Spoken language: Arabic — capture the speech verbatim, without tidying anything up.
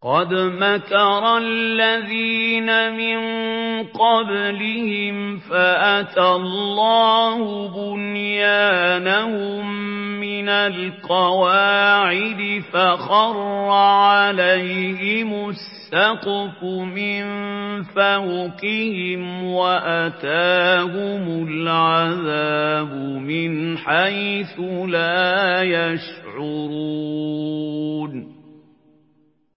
قَدْ مَكَرَ الَّذِينَ مِن قَبْلِهِمْ فَأَتَى اللَّهُ بُنْيَانَهُم مِّنَ الْقَوَاعِدِ فَخَرَّ عَلَيْهِمُ السَّقْفُ مِن فَوْقِهِمْ وَأَتَاهُمُ الْعَذَابُ مِنْ حَيْثُ لَا يَشْعُرُونَ